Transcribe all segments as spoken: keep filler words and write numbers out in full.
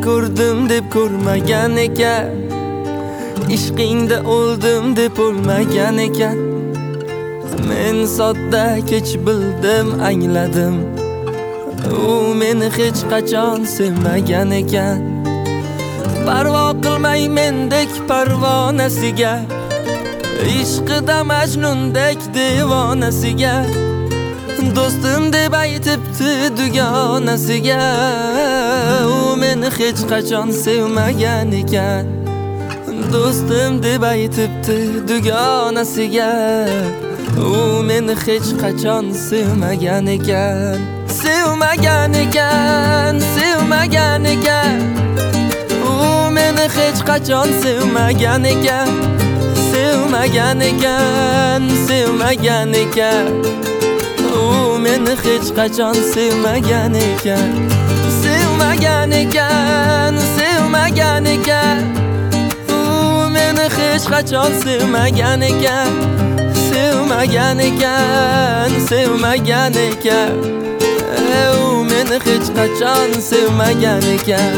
ko'rdim deb ko'rmagan ekan, ishqingda o'ldim deb o'lmagan ekan. Men sodda kech bildim, angladim, u meni hech qachon sevmagan ekan. Parvo qilmay mendek parvonasiga, ishqida majnundek devonasiga, do'stim deb aytibdi dugonasiga. U meni hech qachon sevmagan ekan, do'stim deb aytibdi dugonasiga. U meni hech qachon sevmagan ekan, sevmagan ekan, sevmagan ekan. U meni hech qachon sevmagan ekan, sevmagan ekan, sevmagan ekan. U meni hech qachon sevmagan ekan, sevmagan ekan, sevmagan ekan. U meni hech qachon sevmagan ekan, sevmagan ekan, sevmagan ekan. U meni hech qachon sevmagan ekan.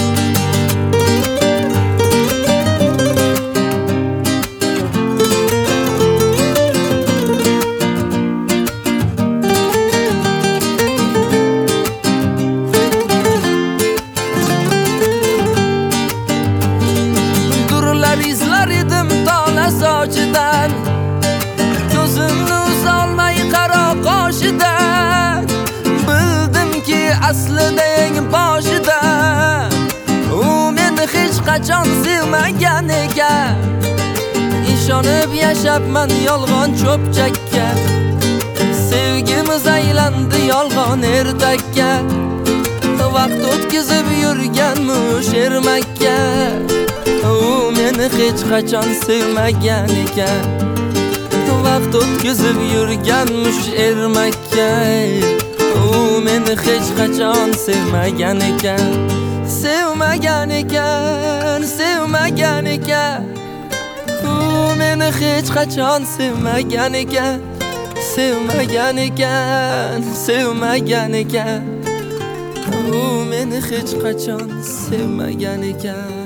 Izlar edim tola sochidan, ko'zimni uzolmay qaro qoshidan. Bildimki aslining boshida u meni hech qachon sevmagan ekan. Ishonib yashapman yolg'on cho'pchakka, sevgimiz aylandi yolg'on ertakka. Vaqt o'tkazib yurganmish ermakka, u meni hech qachon sevmagan ekan. Vaqt o'tkazib yurganmish ermakka, u meni hech qachon sevmagan ekan, sevmagan ekan, sevmagan ekan. U meni hech qachon sevmagan ekan, sevmagan ekan, sevmagan ekan. U meni hech qachon sevmagan ekan.